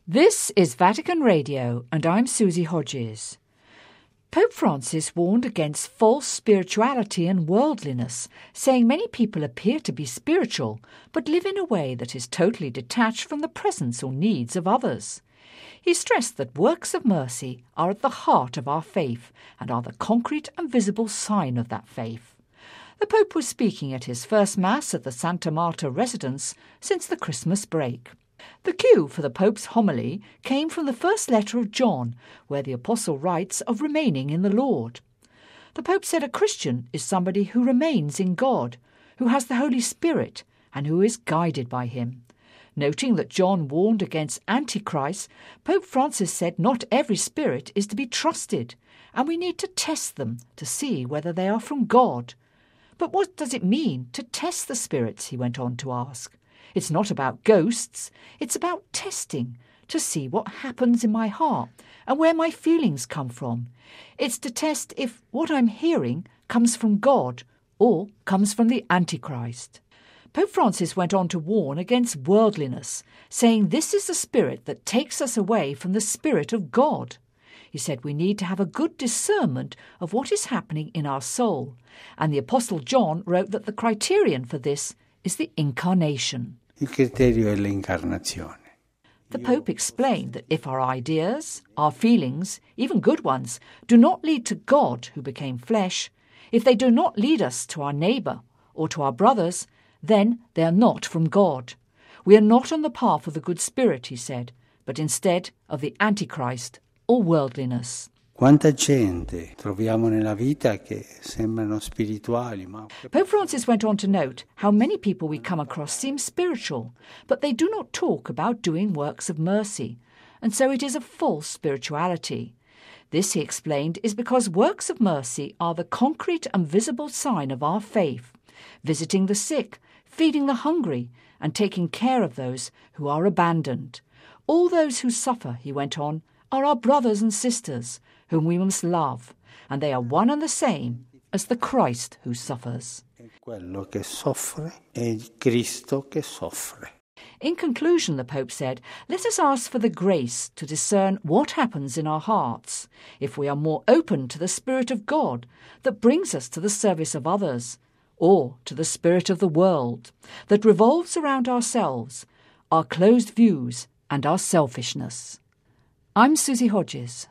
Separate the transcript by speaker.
Speaker 1: This is Vatican Radio, and I'm Susie Hodges. Pope Francis warned against false spirituality and worldliness, saying many people appear to be spiritual, but live in a way that is totally detached from the presence or needs of others. He stressed that works of mercy are at the heart of our faith and are the concrete and visible sign of that faith. The Pope was speaking at his first Mass at the Santa Marta residence since the Christmas break. The cue for the Pope's homily came from the first letter of John, where the Apostle writes of remaining in the Lord. The Pope said a Christian is somebody who remains in God, who has the Holy Spirit, and who is guided by him. Noting that John warned against Antichrist, Pope Francis said not every spirit is to be trusted, and we need to test them to see whether they are from God. But what does it mean to test the spirits, he went on to ask. It's not about ghosts, it's about testing, to see what happens in my heart and where my feelings come from. It's to test if what I'm hearing comes from God or comes from the Antichrist. Pope Francis went on to warn against worldliness, saying this is the spirit that takes us away from the Spirit of God. He said we need to have a good discernment of what is happening in our soul, and the Apostle John wrote that the criterion for this is the incarnation.
Speaker 2: Il criterio è l'incarnazione.
Speaker 1: The Pope explained that if our ideas, our feelings, even good ones, do not lead to God who became flesh, if they do not lead us to our neighbour or to our brothers, then they are not from God. We are not on the path of the good spirit, he said, but instead of the Antichrist or worldliness.
Speaker 2: Quanta gente troviamo nella vita che sembrano spirituali, ma
Speaker 1: Pope Francis went on to note how many people we come across seem spiritual, but they do not talk about doing works of mercy, and so it is a false spirituality. This, he explained, is because works of mercy are the concrete and visible sign of our faith, visiting the sick, feeding the hungry, and taking care of those who are abandoned. All those who suffer, he went on, are our brothers and sisters, whom we must love, and they are one and the same as the Christ who suffers.
Speaker 2: quello che soffre è il Cristo che soffre.
Speaker 1: In conclusion, the Pope said, let us ask for the grace to discern what happens in our hearts, if we are more open to the Spirit of God that brings us to the service of others, or to the spirit of the world that revolves around ourselves, our closed views and our selfishness. I'm Susie Hodges.